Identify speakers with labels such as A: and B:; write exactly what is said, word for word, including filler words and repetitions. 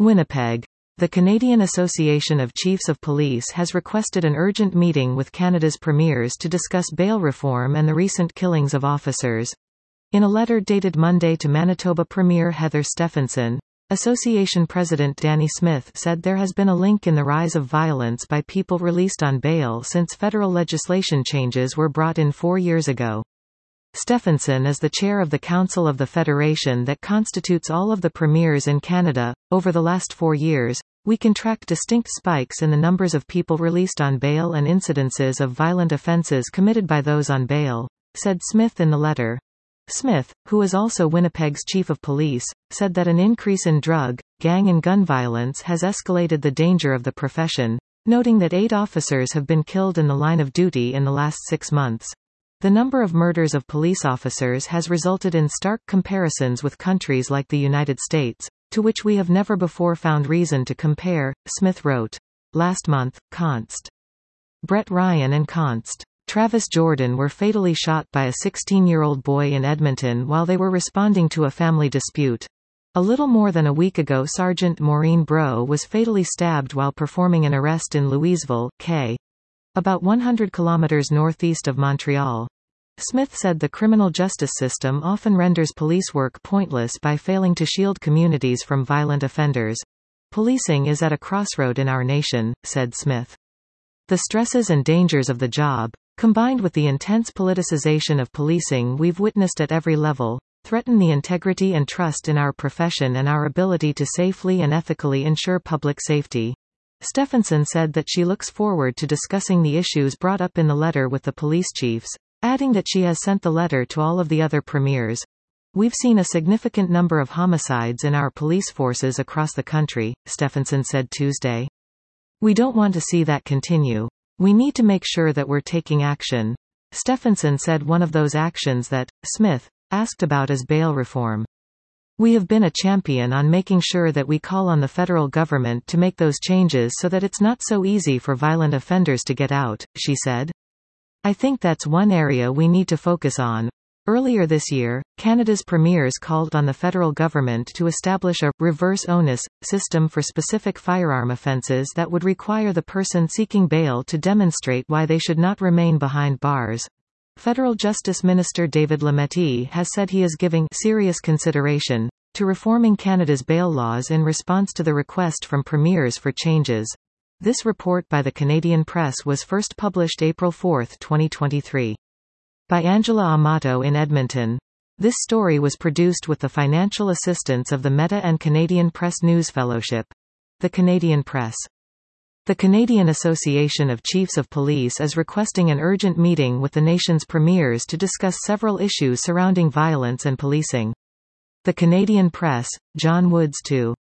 A: Winnipeg. The Canadian Association of Chiefs of Police has requested an urgent meeting with Canada's premiers to discuss bail reform and the recent killings of officers. In a letter dated Monday to Manitoba Premier Heather Stefanson, Association President Danny Smith said there has been a link in the rise of violence by people released on bail since federal legislation changes were brought in four years ago. Stefanson is the chair of the Council of the Federation that constitutes all of the premiers in Canada. Over the last four years, we can track distinct spikes in the numbers of people released on bail and incidences of violent offences committed by those on bail, said Smith in the letter. Smith, who is also Winnipeg's chief of police, said that an increase in drug, gang and gun violence has escalated the danger of the profession, noting that eight officers have been killed in the line of duty in the last six months. The number of murders of police officers has resulted in stark comparisons with countries like the United States, to which we have never before found reason to compare, Smith wrote. Last month, Const. Brett Ryan and Const. Travis Jordan were fatally shot by a sixteen-year-old boy in Edmonton while they were responding to a family dispute. A little more than a week ago, Sergeant Maureen Bro was fatally stabbed while performing an arrest in Louisville, Quebec, about one hundred kilometers northeast of Montreal. Smith said the criminal justice system often renders police work pointless by failing to shield communities from violent offenders. Policing is at a crossroad in our nation, said Smith. The stresses and dangers of the job, combined with the intense politicization of policing we've witnessed at every level, threaten the integrity and trust in our profession and our ability to safely and ethically ensure public safety. Stefanson said that she looks forward to discussing the issues brought up in the letter with the police chiefs, adding that she has sent the letter to all of the other premiers. We've seen a significant number of homicides in our police forces across the country, Stefanson said Tuesday. We don't want to see that continue. We need to make sure that we're taking action. Stefanson said one of those actions that Smith asked about is bail reform. We have been a champion on making sure that we call on the federal government to make those changes so that it's not so easy for violent offenders to get out, she said. I think that's one area we need to focus on. Earlier this year, Canada's premiers called on the federal government to establish a reverse onus system for specific firearm offences that would require the person seeking bail to demonstrate why they should not remain behind bars. Federal Justice Minister David Lametti has said he is giving serious consideration to reforming Canada's bail laws in response to the request from premiers for changes. This report by the Canadian Press was first published April fourth, twenty twenty-three. By Angela Amato in Edmonton. This story was produced with the financial assistance of the Meta and Canadian Press News Fellowship. The Canadian Press. The Canadian Association of Chiefs of Police is requesting an urgent meeting with the nation's premiers to discuss several issues surrounding violence and policing. The Canadian Press, John Woods two.